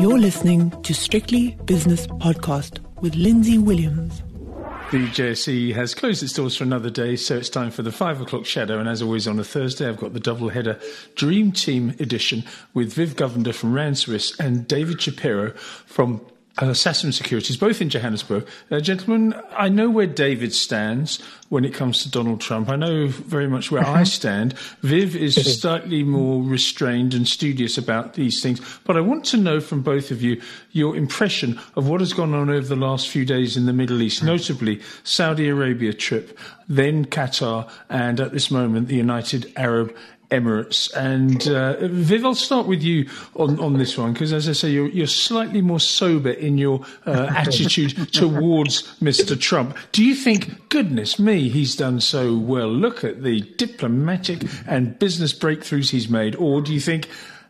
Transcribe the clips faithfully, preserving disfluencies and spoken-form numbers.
You're listening to Strictly Business Podcast with Lindsay Williams. The J S E has closed its doors for another day, so it's time for the five o'clock shadow. And as always on a Thursday, I've got the double-header Dream Team edition with Viv Govender from Rand Swiss and David Shapiro from uh, Sasson Securities, both in Johannesburg. Uh, gentlemen, I know where David stands when it comes to Donald Trump. I know very much where I stand. Viv is slightly more restrained and studious about these things. But I want to know from both of you your impression of what has gone on over the last few days in the Middle East, notably Saudi Arabia trip, then Qatar, and at this moment the United Arab Emirates. And uh, Viv, I'll start with you on, on this one, because as I say, you're, you're slightly more sober in your uh, attitude towards Mister Trump. Do you think, goodness me, he's done so well? Look at the diplomatic and business breakthroughs he's made. Or do you think,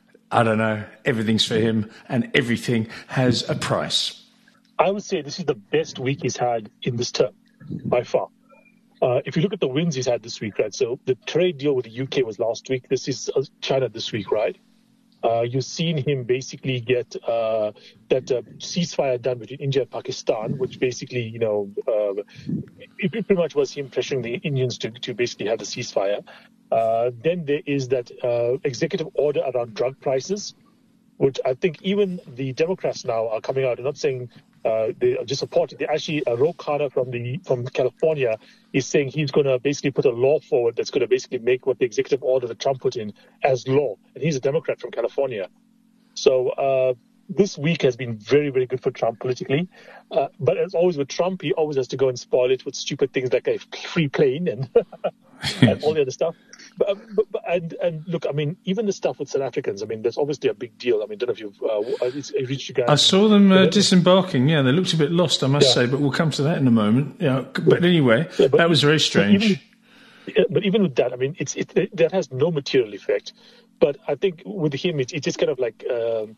I don't know, everything's for him and everything has a price? I would say this is the best week he's had in this term, by far. Uh, if you look at the wins he's had this week, right? So the trade deal with the U K was last week. This is uh, China this week, right? Uh, you've seen him basically get uh, that uh, ceasefire done between India and Pakistan, which basically, you know, uh, it pretty much was him pressuring the Indians to, to basically have the ceasefire. Uh, then there is that uh, executive order around drug prices, which I think even the Democrats now are coming out and not saying uh, they are just supporting. They actually, uh, Ro Khanna from the from California is saying he's going to basically put a law forward that's going to basically make what the executive order that Trump put in as law. And he's a Democrat from California. So uh, this week has been very, very good for Trump politically. Uh, but as always with Trump, he always has to go and spoil it with stupid things like a free plane and, and all the other stuff. But, but, but and, and look, I mean, even the stuff with South Africans, I mean, that's obviously a big deal. I mean, I don't know if you've uh, it's, it's reached you guys. I saw them uh, disembarking. Yeah, they looked a bit lost, I must yeah. say, but we'll come to that in a moment. Yeah, but anyway, yeah, but, that was very strange. But even, but even with that, I mean, it's it, it, that has no material effect. But I think with him, it, it's just kind of like um,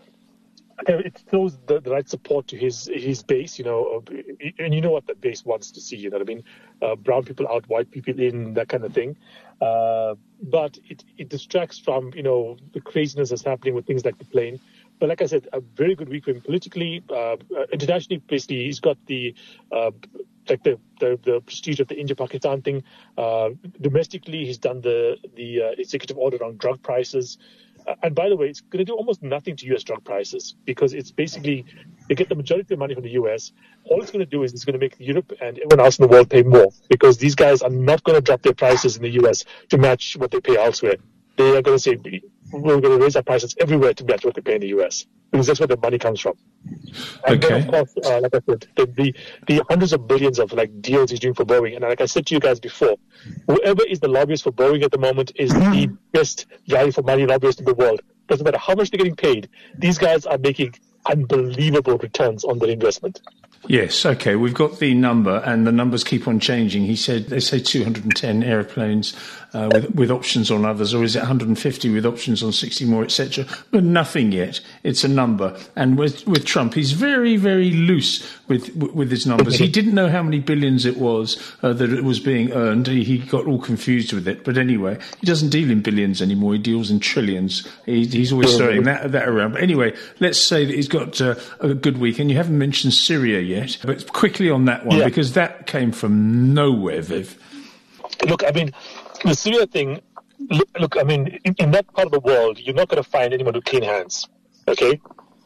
it shows the, the right support to his his base, you know, and you know what that base wants to see. You know what I mean? Uh, brown people out, white people in, that kind of thing. Uh, but it, it distracts from, you know, the craziness that's happening with things like the plane. But like I said, a very good week for him politically. Uh, internationally, basically, he's got the uh, like the, the, the prestige of the India-Pakistan thing. Uh, domestically, he's done the, the uh, executive order on drug prices. Uh, and by the way, it's going to do almost nothing to U S drug prices because it's basically they get the majority of the money from the U S. All it's going to do is it's going to make Europe and everyone else in the world pay more because these guys are not going to drop their prices in the U S to match what they pay elsewhere. They are going to say, we're going to raise our prices everywhere to match what they pay in the U S because that's where the money comes from. And okay. then, of course, uh, like I said, the, the, the hundreds of billions of like deals he's doing for Boeing. And like I said to you guys before, whoever is the lobbyist for Boeing at the moment is the best value for money lobbyist in the world. Doesn't matter how much they're getting paid. These guys are making unbelievable returns on their investment. Yes, okay, we've got the number, and the numbers keep on changing. He said they say two hundred ten airplanes uh, with with options on others, or is it one hundred fifty with options on sixty more, et cetera? But nothing yet. It's a number. And with with Trump, he's very, very loose with with his numbers. He didn't know how many billions it was uh, that it was being earned. He, he got all confused with it. But anyway, he doesn't deal in billions anymore. He deals in trillions. He, he's always throwing that that around. But anyway, let's say that he's got uh, a good week. And you haven't mentioned Syria yet. Yet, but quickly on that one, yeah. because that came from nowhere, Viv. Look, I mean, the Syria thing, look, look I mean, in, in that part of the world, you're not going to find anyone with clean hands, okay?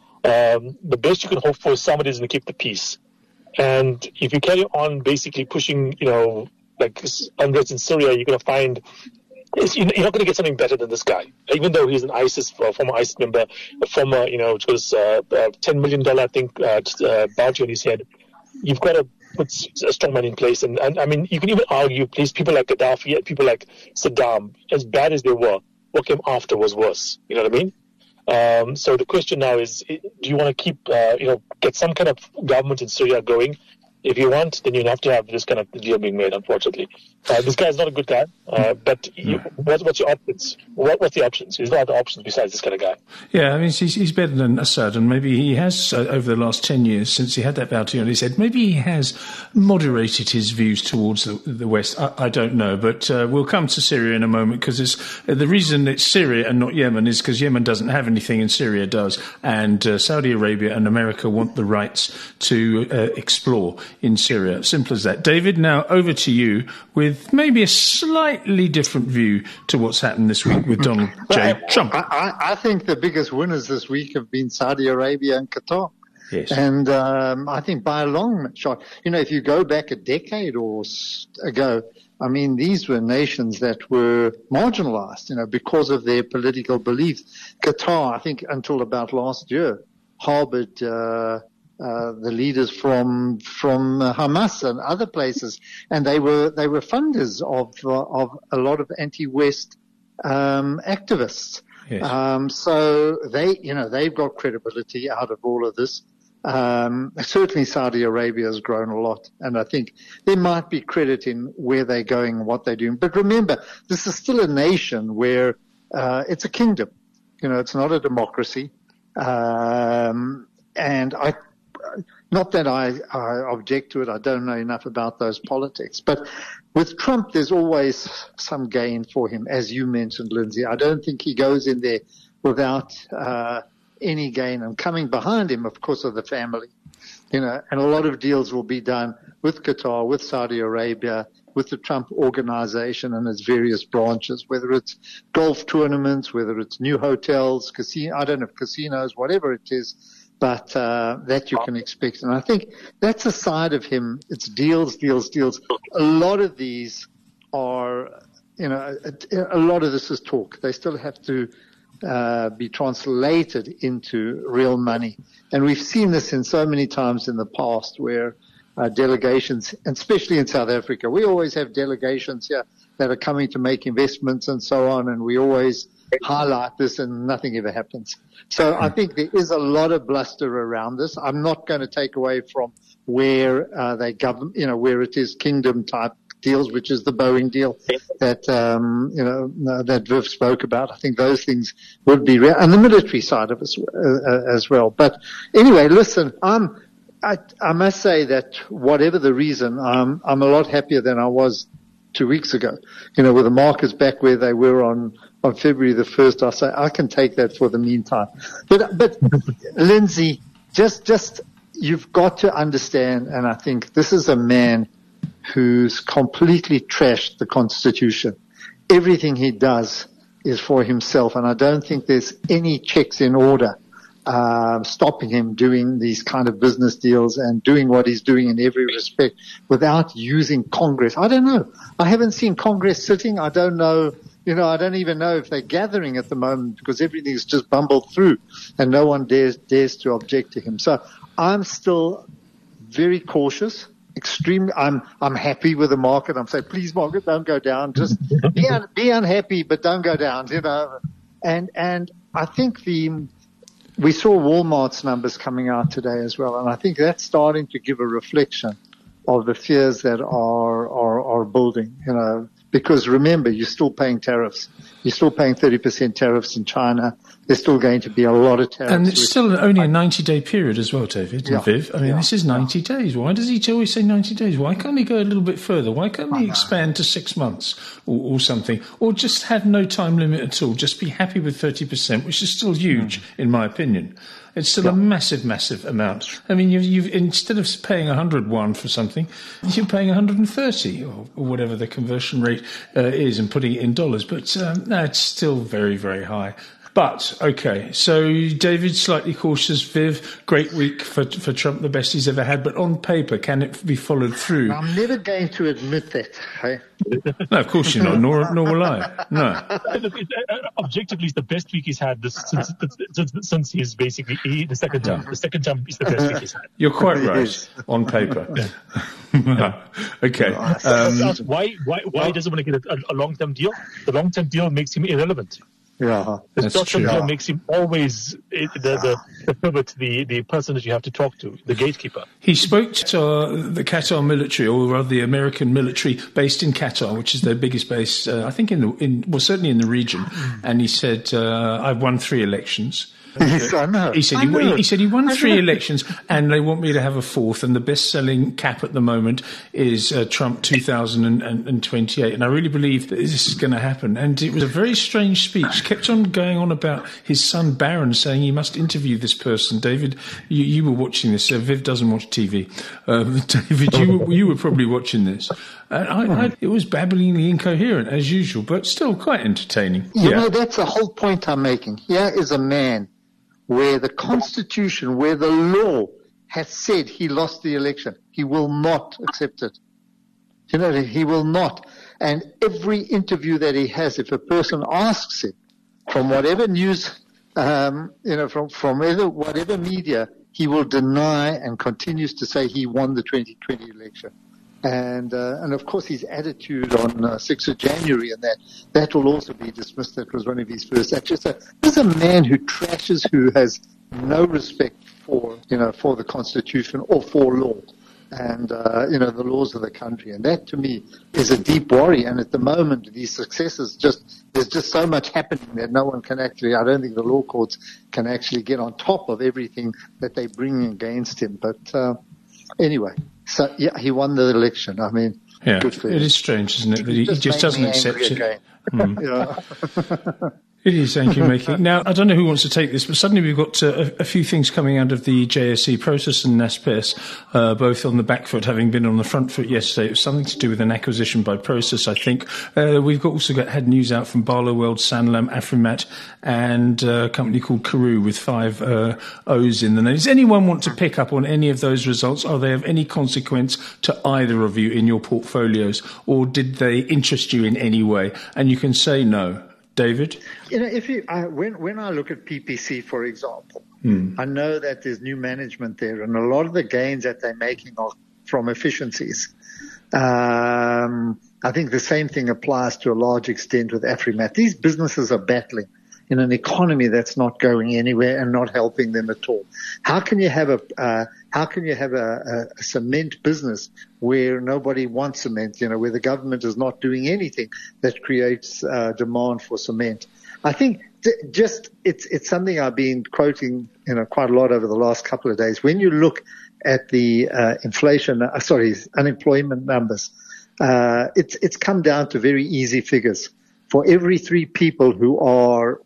Um, the best you can hope for is somebody who's going to keep the peace. And if you carry on basically pushing, you know, like unrest in Syria, you're going to find... You're not going to get something better than this guy, even though he's an ISIS, uh, former ISIS member, a former, you know, which was uh, uh, ten million dollars, I think, uh, uh, bounty on his head. You've got to put a strong man in place. And, and I mean, you can even argue, please, people like Gaddafi and people like Saddam, as bad as they were, what came after was worse. You know what I mean? Um, so the question now is, do you want to keep, uh, you know, get some kind of government in Syria going? if you want, then you'll have to have this kind of deal being made, unfortunately. Uh, this guy's not a good guy, uh, but you, what, what's your options? What, what's the options? There's no other options besides this kind of guy. Yeah, I mean, he's, he's better than Assad, and maybe he has, uh, over the last ten years, since he had that bounty on his head, maybe he has moderated his views towards the, the West. I, I don't know, but uh, we'll come to Syria in a moment, because uh, the reason it's Syria and not Yemen is because Yemen doesn't have anything and Syria does, and uh, Saudi Arabia and America want the rights to uh, explore in Syria. Simple as that. David, now over to you with maybe a slightly different view to what's happened this week with Donald J. Well, Trump. I, I think the biggest winners this week have been Saudi Arabia and Qatar. Yes. And um, I think by a long shot, you know, if you go back a decade or s- ago, I mean, these were nations that were marginalized, you know, because of their political beliefs. Qatar, I think until about last year, harbored uh, uh, the leaders from from uh, Hamas and other places, and they were they were funders of uh, of a lot of anti-West um, activists. Yes. Um, so they, you know, they've got credibility out of all of this. Um, certainly Saudi Arabia has grown a lot, and I think there might be credit in where they're going and what they're doing. But remember, this is still a nation where uh, it's a kingdom. You know, it's not a democracy. Um, and I, not that I, I object to it. I don't know enough about those politics. But with Trump, there's always some gain for him, as you mentioned, Lindsay. I don't think he goes in there without uh, any gain. And coming behind him, of course, are the family. You know, and a lot of deals will be done with Qatar, with Saudi Arabia, with the Trump organization and its various branches, whether it's golf tournaments, whether it's new hotels, casino, I don't know, casinos, whatever it is, but uh, that you can expect. And I think that's a side of him. It's deals, deals, deals. A lot of these are, you know, a, a lot of this is talk. They still have to uh, be translated into real money. And we've seen this in so many times in the past where Uh, delegations, and especially in South Africa. We always have delegations here that are coming to make investments and so on, and we always highlight this and nothing ever happens. So I think there is a lot of bluster around this. I'm not going to take away from where uh, they govern, you know, where it is kingdom type deals, which is the Boeing deal that, um, you know, that Viv spoke about. I think those things would be real, and the military side of it uh, as well. But anyway, listen, I'm, I, I must say that whatever the reason, um, I'm a lot happier than I was two weeks ago. You know, with the markets back where they were on, on February the first, I say I can take that for the meantime. But, but Lindsay, just, just, you've got to understand, and I think this is a man who's completely trashed the Constitution. Everything he does is for himself, and I don't think there's any checks in order Uh, stopping him doing these kind of business deals and doing what he's doing in every respect without using Congress. I don't know. I haven't seen Congress sitting. I don't know. You know, I don't even know if they're gathering at the moment because everything's just bumbled through and no one dares, dares to object to him. So I'm still very cautious. Extreme. I'm, I'm happy with the market. I'm saying, please market, don't go down. Just be, un, be unhappy, but don't go down, you know. And, and I think the, we saw Walmart's numbers coming out today as well, and I think that's starting to give a reflection of the fears that are, are, are building, you know, because remember, you're still paying tariffs. You're still paying thirty percent tariffs in China. There's still going to be a lot of tariffs. And it's still only a ninety-day period as well, David and yeah, Viv. I mean, yeah, this is ninety yeah. days. Why does he always say ninety days? Why can't he go a little bit further? Why can't he expand to six months or, or something? Or just have no time limit at all? Just be happy with thirty percent, which is still huge, mm. in my opinion. It's still yeah. a massive, massive amount. I mean, you've, you've instead of paying one hundred one for something, you're paying one hundred thirty or, or whatever the conversion rate uh, is and putting it in dollars. But um, no, it's still very, very high. But, okay, so David, slightly cautious. Viv, great week for for Trump, the best he's ever had. But on paper, can it be followed through? I'm never going to admit that. Hey? No, of course you're not, nor, nor will I. No. Objectively, it's the best week he's had this, since, since, since he's basically he, the second term. The second term is the best week he's had. You're quite right, on paper. Okay. Um, why why, why doesn't want to get a, a long-term deal? The long-term deal makes him irrelevant. Yeah, Because Doctor true. makes him always it, the the the, the the person that you have to talk to, the gatekeeper. He spoke to uh, the Qatar military, or rather the American military based in Qatar, which is their biggest base, uh, I think, in the in well certainly in the region. And he said, uh, "I've won three elections." Yes, I know. He said I he, know. he said he won I three know. elections, and they want me to have a fourth. And the best-selling cap at the moment is uh, Trump two thousand twenty-eight. And I really believe that this is going to happen. And it was a very strange speech. Kept on going on about his son Barron, saying he must interview this person. David, you, you were watching this. Uh, Viv doesn't watch T V. Um, David, you were, you were probably watching this. And I, I, it was babblingly incoherent as usual, but still quite entertaining. You yeah. know, that's the whole point I'm making. Here is a man where the Constitution, where the law has said he lost the election. He will not accept it. You know, he will not. And every interview that he has, if a person asks him from whatever news, um, you know, from, from either, whatever media, he will deny and continues to say he won the twenty twenty election. And, uh, and of course his attitude on uh, sixth of January and that, that will also be dismissed. That was one of his first actions. So this is a man who trashes, who has no respect for, you know, for the Constitution or for law and, uh, you know, the laws of the country. And that to me is a deep worry. And at the moment, these successes just, there's just so much happening that no one can actually, I don't think the law courts can actually get on top of everything that they bring against him. But, uh, anyway. So, yeah, he won the election. I mean, Yeah, good for it him. is strange, isn't it, that he, he just doesn't accept it. Mm. Yeah. It is, thank you, Mickey. Now, I don't know who wants to take this, but suddenly we've got uh, a, a few things coming out of the J S E process and Naspers, uh, both on the back foot, having been on the front foot yesterday. It was something to do with an acquisition by Process, I think. Uh, we've got, also got had news out from Barloworld, Sanlam, Afrimat, and uh, a company called Karoo with five uh, O's in the name. Does anyone want to pick up on any of those results? Are they of any consequence to either of you in your portfolios, or did they interest you in any way? And you can say no. David? You know, if you, I, when, when I look at P P C, for example, Hmm. I know that there's new management there, and a lot of the gains that they're making are from efficiencies. Um, I think the same thing applies to a large extent with Afrimat. These businesses are battling in an economy that's not going anywhere and not helping them at all. How can you have a uh, how can you have a, a, a cement business where nobody wants cement? You know, where the government is not doing anything that creates uh, demand for cement. I think th- just it's it's something I've been quoting, you know, quite a lot over the last couple of days. When you look at the uh, inflation, uh, sorry, unemployment numbers, uh, it's it's come down to very easy figures. For every three people who are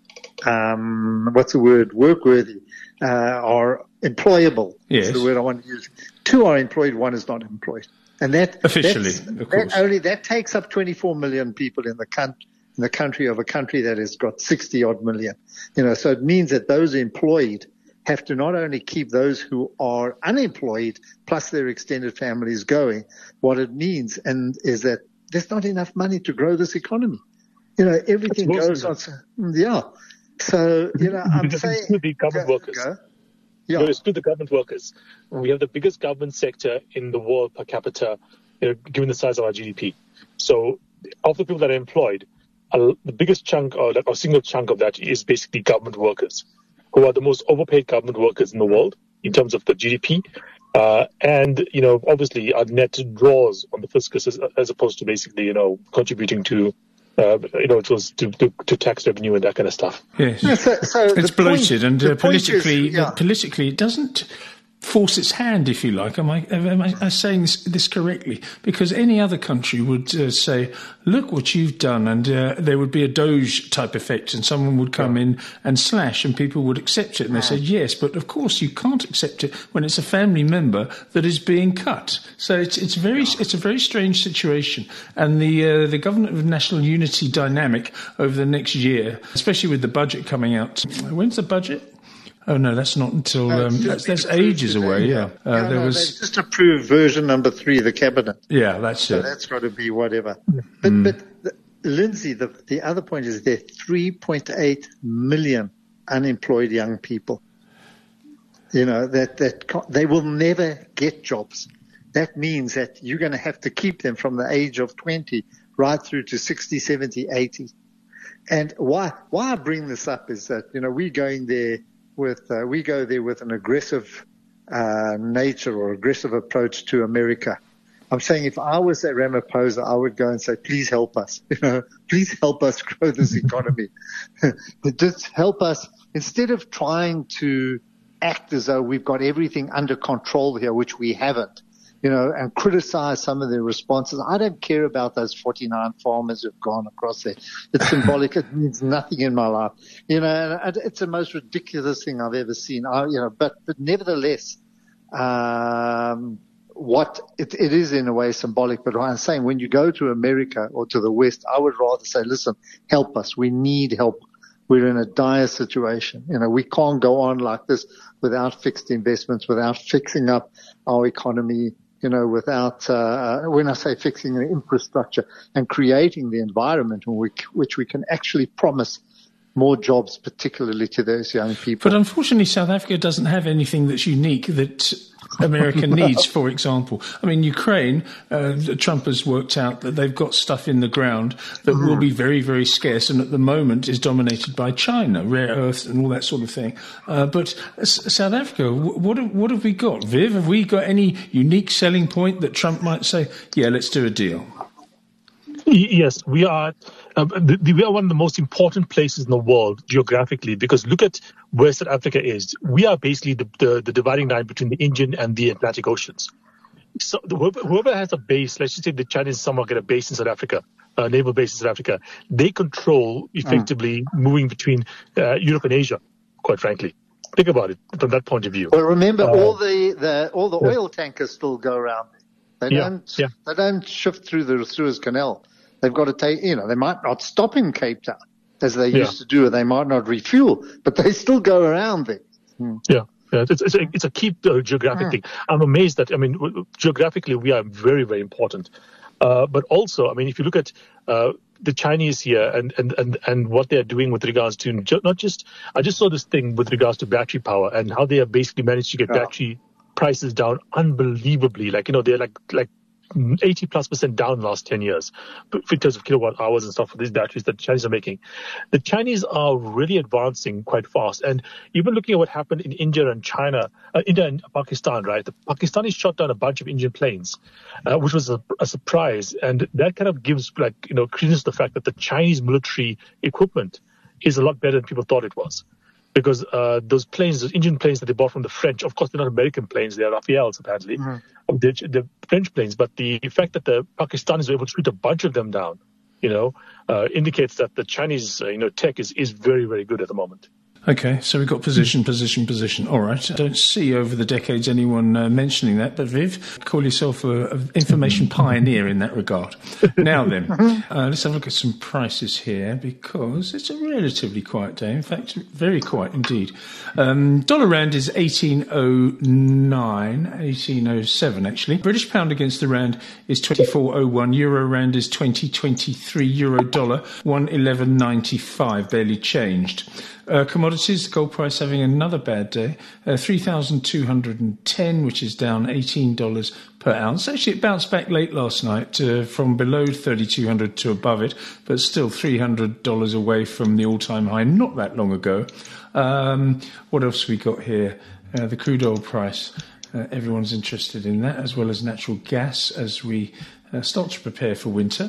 um, what's the word, work-worthy, uh, are employable. Yes. That's the word I want to use. Two are employed, one is not employed. And that, Officially, that's- of course. that only, that takes up twenty-four million people in the country, in the country of a country that has got sixty odd million. You know, so it means that those employed have to not only keep those who are unemployed plus their extended families going. What it means and is that there's not enough money to grow this economy. You know, everything That's goes on. awesome. so- Yeah. So, you know, I'm Because saying. it's still the government go- workers. go. Yeah. Yeah. It's still the government workers. We have the biggest government sector in the world per capita, you know, given the size of our G D P. So of the people that are employed, uh, the biggest chunk or a single chunk of that is basically government workers, who are the most overpaid government workers in the world in terms of the G D P. Uh, and, you know, obviously our net draws on the fiscus as, as opposed to basically, you know, contributing to, uh, you know, it was to, to, to tax revenue and that kind of stuff. Yes. Yeah, so, so It's the bloated, point- and the uh, point is- politically, yeah. politically, it doesn't force its hand, if you like. Am I, am I, am I saying this, this correctly? Because any other country would uh, say, look what you've done, and uh, there would be a Doge type effect, and someone would come in and slash, and people would accept it. And they said, yes, but of course you can't accept it when it's a family member that is being cut. So it's it's very it's a very strange situation. And the uh, the Government of National Unity dynamic over the next year, especially with the budget coming out. When's the budget? Oh no, that's not until No, um, it's that's, just that's been ages approved away. today, Yeah, uh, Yeah, there no, was. they just approved version number three, the cabinet. Yeah, that's So it. that's got to be whatever. But, but the, Lindsay, the, the other point is there are three point eight million unemployed young people. You know, that, that co- they will never get jobs. That means that you're going to have to keep them from the age of twenty right through to sixty, seventy, eighty. And why why I bring this up is that, you know, we're going there with uh, we go there with an aggressive uh, nature or aggressive approach to America. I'm saying if I was at Ramaphosa, I would go and say, please help us, you know, please help us grow this economy. Just help us instead of trying to act as though we've got everything under control here, which we haven't, you know, and criticize some of their responses. I don't care about those forty-nine farmers who've gone across there. It's symbolic. It means nothing in my life, you know, and it's the most ridiculous thing I've ever seen. I, you know, but, but nevertheless, um, what it, it is in a way symbolic, but I'm saying when you go to America or to the West, I would rather say, listen, help us. We need help. We're in a dire situation. You know, we can't go on like this without fixed investments, without fixing up our economy, you know, without, uh, when I say fixing the infrastructure and creating the environment in which, which we can actually promise more jobs, particularly to those young people. But unfortunately, South Africa doesn't have anything that's unique that America needs, for example. I mean, Ukraine, uh, Trump has worked out that they've got stuff in the ground that mm. will be very, very scarce and at the moment is dominated by China, rare earths and all that sort of thing. Uh, but S- South Africa, what have, what have we got? Viv, have we got any unique selling point that Trump might say, yeah, let's do a deal? Yes, we are. Uh, the, the, we are one of the most important places in the world geographically, because look at where South Africa is. We are basically the, the, the dividing line between the Indian and the Atlantic Oceans. So whoever, whoever has a base, let's just say the Chinese somehow get a base in South Africa, a naval base in South Africa, they control effectively mm. moving between uh, Europe and Asia, quite frankly. Think about it from that point of view. Well, remember, uh, all the, the all the yeah. oil tankers still go around. They yeah, don't yeah. they don't shift through the Suez Canal. They've got to take, you know, they might not stop in Cape Town as they yeah. used to do, or they might not refuel, but they still go around there. Hmm. Yeah. Yeah, it's, it's, a, it's a key uh, geographic mm. thing. I'm amazed that, I mean, w- geographically we are very, very important. Uh, but also, I mean, if you look at uh, the Chinese here and, and, and, and what they're doing with regards to not just, I just saw this thing with regards to battery power and how they have basically managed to get yeah. battery prices down unbelievably. Like, you know, they're like, like, eighty plus percent down in the last ten years in terms of kilowatt hours and stuff for these batteries that the Chinese are making. The Chinese are really advancing quite fast. And even looking at what happened in India and China, uh, India and Pakistan, right? The Pakistanis shot down a bunch of Indian planes, uh, which was a, a surprise. And that kind of gives, like, you know, credence to the fact that the Chinese military equipment is a lot better than people thought it was. Because uh, those planes, those Indian planes that they bought from the French, of course, they're not American planes, they're Rafales, apparently, mm-hmm. the, the French planes. But the fact that the Pakistanis were able to shoot a bunch of them down, you know, uh, indicates that the Chinese, uh, you know, tech is, is very, very good at the moment. Okay, so we've got position, position, position. All right. I don't see over the decades anyone uh, mentioning that, but Viv, call yourself an information pioneer in that regard. Now then, uh, let's have a look at some prices here because it's a relatively quiet day. In fact, very quiet indeed. Um, dollar rand is eighteen oh nine, eighteen oh seven actually. British pound against the rand is twenty-four oh one. Euro rand is twenty twenty-three. Euro dollar one eleven ninety-five, barely changed. Uh, commodities, the gold price having another bad day, uh, three thousand two hundred ten, which is down eighteen dollars per ounce. Actually, it bounced back late last night uh, from below thirty-two hundred to above it, but still three hundred dollars away from the all-time high not that long ago. Um, what else we got here? Uh, the crude oil price. Uh, everyone's interested in that, as well as natural gas as we uh, start to prepare for winter.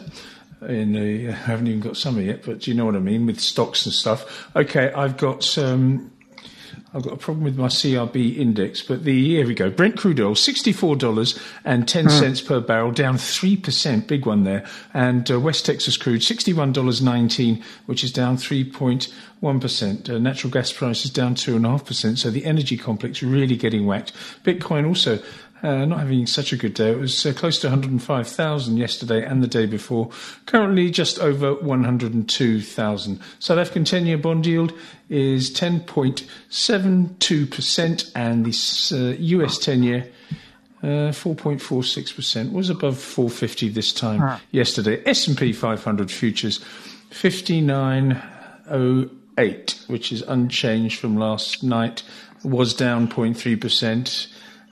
In a, I haven't even got summer yet, but do you know what I mean with stocks and stuff? Okay, I've got um, I've got a problem with my C R B index, but the here we go. Brent crude oil sixty-four dollars and ten cents per barrel, down three percent, big one there. And uh, West Texas crude sixty-one dollars and nineteen cents, which is down three point one percent. Uh, natural gas prices down two and a half percent. So the energy complex really getting whacked. Bitcoin also. Uh, not having such a good day. It was uh, close to one hundred five thousand yesterday and the day before. Currently just over one hundred two thousand. South African ten-year bond yield is ten point seven two percent and the uh, U S ten-year uh, four point four six percent. Was above four fifty this time huh. yesterday. S and P five hundred futures fifty-nine oh eight, which is unchanged from last night. Was down zero point three percent.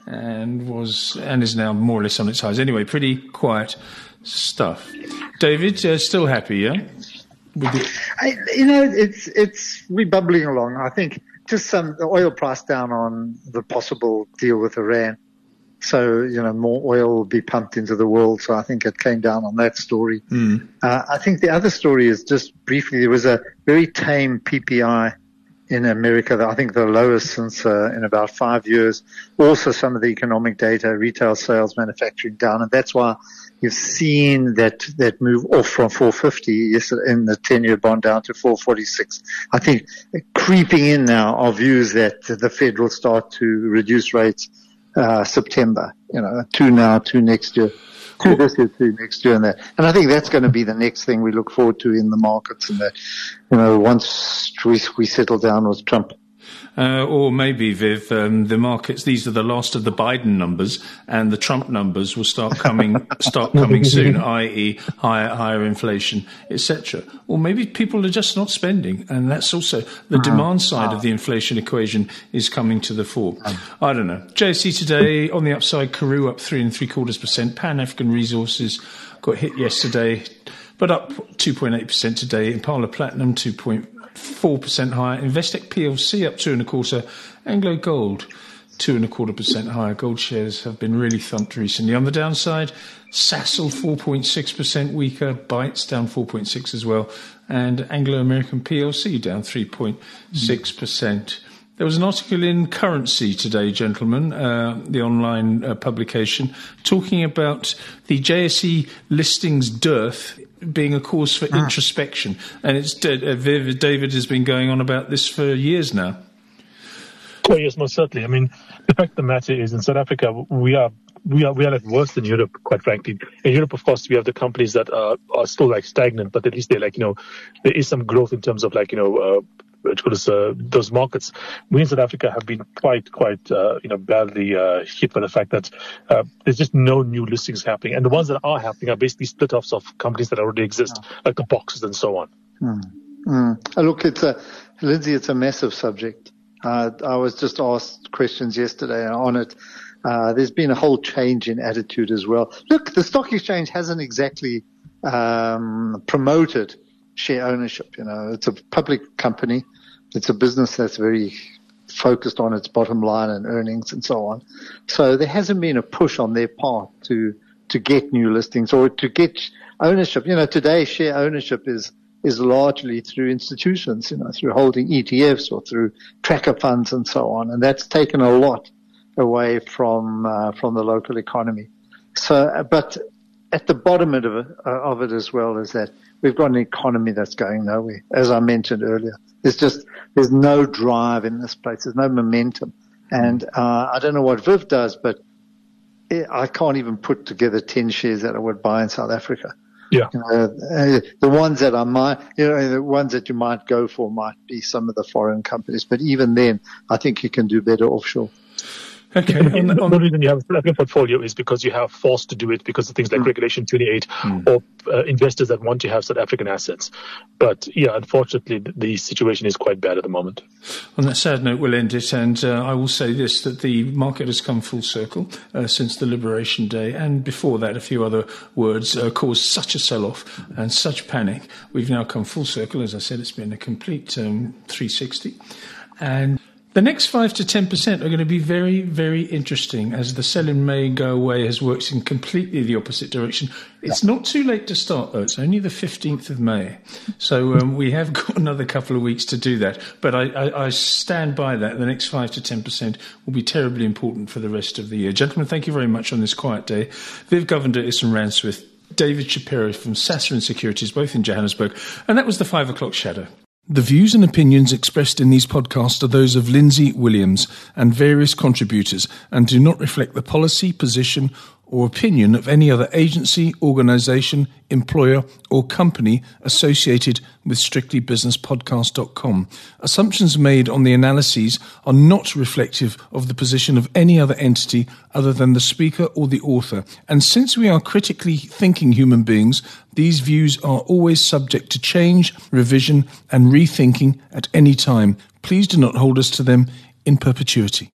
And was and is now more or less on its highs. Anyway, pretty quiet stuff. David, uh, still happy, yeah? With it? I, you know, it's it's we're bubbling along. I think just some the oil price down on the possible deal with Iran. So, you know, more oil will be pumped into the world. So I think it came down on that story. Mm. Uh, I think the other story is just briefly, there was a very tame P P I in America, I think the lowest since uh, in about five years. Also some of the economic data, retail sales, manufacturing down. And that's why you've seen that, that move off from four fifty yesterday in the ten-year bond down to four forty-six. I think creeping in now are views that the Fed will start to reduce rates Uh, September, you know, two now, two next year, two this year, two next year, and that. And I think that's going to be the next thing we look forward to in the markets, and that, you know, once we, we settle down with Trump. Uh, or maybe, Viv, um, the markets, these are the last of the Biden numbers, and the Trump numbers will start coming start coming soon, that is higher higher inflation, et cetera. Or maybe people are just not spending, and that's also the uh, demand side uh, of the inflation equation is coming to the fore. Uh, I don't know. J S E today, on the upside, Karoo up three and three quarters percent. Pan-African Resources got hit yesterday, but up two point eight percent today. Impala Platinum, two point four percent higher. Investec P L C up two and a quarter. Anglo Gold two and a quarter percent higher. Gold shares have been really thumped recently. On the downside, Sasol four point six percent weaker. Bytes down four point six as well. And Anglo American P L C down three point six percent. There was an article in Currency today, gentlemen, uh, the online uh, publication, talking about the J S E listings dearth being a cause for ah. introspection. And it's uh, Viv, David has been going on about this for years now. Oh, yes, most certainly. I mean, the fact of the matter is, in South Africa, we are we are we are like worse than Europe, quite frankly. In Europe, of course, we have the companies that are, are still like stagnant, but at least they're like, you know, there is some growth in terms of like, you know, uh, Uh, those markets. We in South Africa have been quite, quite, uh, you know, badly uh, hit by the fact that uh, there's just no new listings happening, and the ones that are happening are basically split-offs of companies that already exist, oh. like the boxes and so on. Mm. Mm. Oh, look, it's a Lindsay. It's a massive subject. Uh, I was just asked questions yesterday on it. Uh, there's been a whole change in attitude as well. Look, the stock exchange hasn't exactly um, promoted share ownership. You know, it's a public company. It's a business that's very focused on its bottom line and earnings and so on. So there hasn't been a push on their part to, to get new listings or to get ownership. You know, today share ownership is, is largely through institutions, you know, through holding E T Fs or through tracker funds and so on. And that's taken a lot away from, uh, from the local economy. So, but at the bottom of it, uh, of it as well is that we've got an economy that's going nowhere. As I mentioned earlier, there's just, there's no drive in this place. There's no momentum. And, uh, I don't know what Viv does, but it, I can't even put together ten shares that I would buy in South Africa. Yeah. You know, uh, the ones that I might, you know, the ones that you might go for might be some of the foreign companies, but even then, I think you can do better offshore. Okay. On, on, the reason you have a South African portfolio is because you have forced to do it because of things like mm. Regulation twenty-eight mm. or uh, investors that want to have South African assets. But yeah, unfortunately, the, the situation is quite bad at the moment. On that sad note, we'll end it. And uh, I will say this, that the market has come full circle uh, since the Liberation Day. And before that, a few other words uh, caused such a sell-off and such panic. We've now come full circle. As I said, it's been a complete um, three sixty. And the next five to ten percent are going to be very, very interesting as the sell in May, go away has worked in completely the opposite direction. It's not too late to start, though. It's only the fifteenth of May. So um, we have got another couple of weeks to do that. But I, I, I stand by that. The next five to ten percent will be terribly important for the rest of the year. Gentlemen, thank you very much on this quiet day. Viv Govender is from Ranswith, David Shapiro from Sassuin Securities, both in Johannesburg. And that was the five o'clock shadow. The views and opinions expressed in these podcasts are those of Lindsay Williams and various contributors and do not reflect the policy, position or opinion of any other agency, organisation, employer or company associated with strictly business podcast dot com. Assumptions made on the analyses are not reflective of the position of any other entity other than the speaker or the author. And since we are critically thinking human beings, these views are always subject to change, revision and rethinking at any time. Please do not hold us to them in perpetuity.